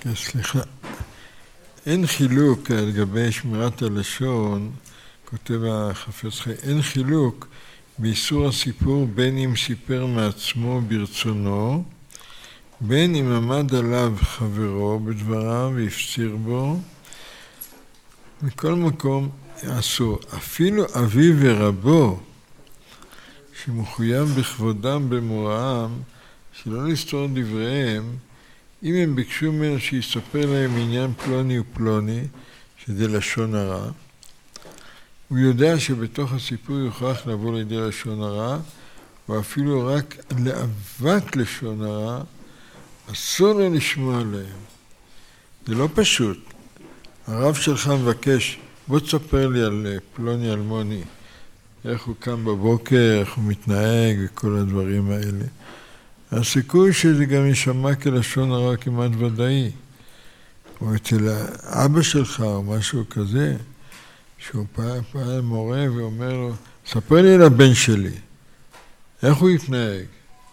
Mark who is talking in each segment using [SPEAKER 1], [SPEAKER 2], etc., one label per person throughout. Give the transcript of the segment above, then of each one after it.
[SPEAKER 1] סליחה. אין חילוק לגבי שמירת הלשון, כותב החפץ חיים, אין חילוק באיסור הסיפור בין אם סיפר מעצמו ברצונו, בין אם עמד עליו חברו בדבריו והפציר בו. מכל מקום אסור. אפילו אביו ורבו, שמחויב בכבודם במוראם, שלא לסתור דבריהם, אם הם ביקשו ממנו שיספר להם עניין פלוני ופלוני, שזה לשון הרע, הוא יודע שבתוך הסיפור יוכרח לבוא לידי לשון הרע, ואפילו רק לאבק לשון הרע, אסור לו לשמוע עליהם. זה לא פשוט. הרב שלך מבקש, בוא תספר לי על פלוני אלמוני, איך הוא קם בבוקר, איך הוא מתנהג וכל הדברים האלה. הסיכוי שזה גם יישמע כלשון הרע כמעט ודאי. או אצל האבא שלך או משהו כזה, שהוא פעל מורה ואומר לו, ספר לי על הבן שלי, איך הוא יתנהג?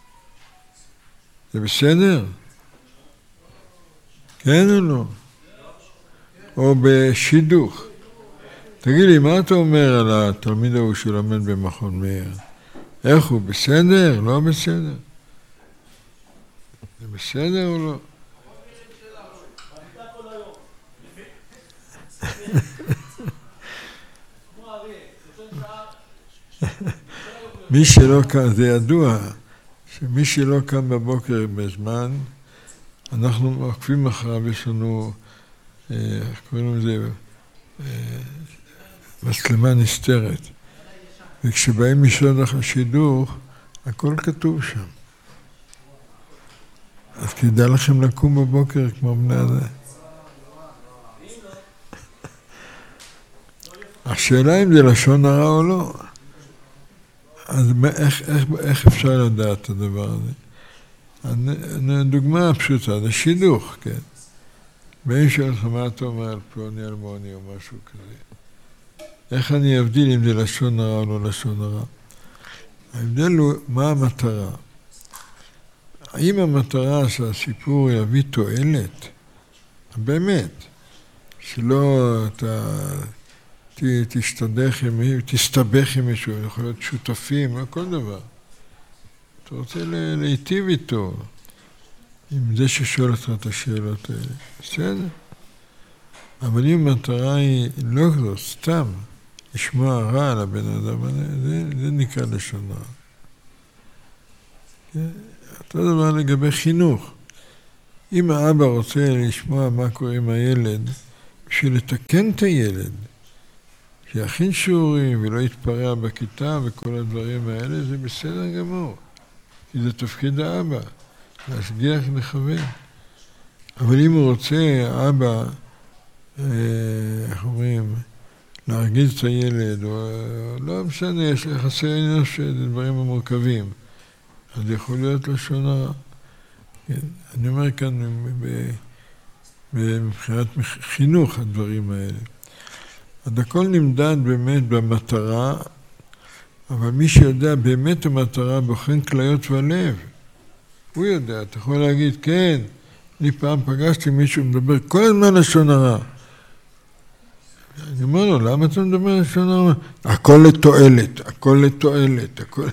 [SPEAKER 1] זה בסדר? כן או לא? או בשידוך. תגיד לי, מה אתה אומר על התלמיד ההוא שלומד במכון מאיר? איך הוא? בסדר? לא בסדר? זה בסדר או לא? מי שלא קם, זה ידוע, שמי שלא קם בבוקר בזמן, אנחנו עוקבים אחריו, יש לנו, קוראים לזה, מצלמה נסתרת. וכשבאים לשאול לך השידור, הכל כתוב שם. אז כדאי לכם לקום בבוקר כמו בני הזה. השאלה אם זה לשון הרע או לא. אז איך אפשר לדעת את הדבר הזה? דוגמה פשוטה, זה שידוך, כן. ואם שואל לך מה אתה אומר על פלוני אלמוני או משהו כזה. איך אני אבדיל אם זה לשון הרע או לא לשון הרע? ההבדל הוא מה המטרה. האם המטרה שהסיפור יביא תועלת? באמת. שלא אתה תסתבך עם מישהו, יכול להיות שותפים, או כל דבר. אתה רוצה להיטיב איתו, עם זה ששואל אותך את השאלות האלה. בסדר? אבל אם המטרה היא לא כזו, סתם, לשמוע רע על הבן אדם, זה נקרא לשון רע. אותו דבר לגבי חינוך. אם האבא רוצה לשמוע מה קורה עם הילד, בשביל לתקן את הילד, שיכין שיעורים ולא יתפרע בכיתה וכל הדברים האלה, זה בסדר גמור. כי זה תפקיד האבא, להשגיח לכוון. אבל אם הוא רוצה, האבא, איך אומרים, להרגיז את הילד, או לא משנה, יש יחסי אנוש, זה דברים המורכבים. אז זה יכול להיות לשון הרע. אני אומר כאן, מבחינת חינוך הדברים האלה. אז הכל נמדד באמת במטרה, אבל מי שיודע באמת המטרה בוחן כליות ולב. הוא יודע, אתה יכול להגיד, כן, אני פעם פגשתי מישהו מדבר כל הזמן לשון הרע. אני אומר לו, למה אתה מדבר לשון הרע? הכל לתועלת, הכל לתועלת, הכל...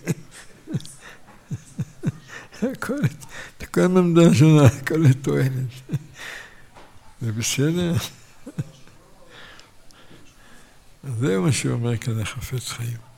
[SPEAKER 1] אתה כל הזמן מדבר לשון הרע, הכל לתועלת. זה בסדר? זה מה שאומר כאן החפץ חיים.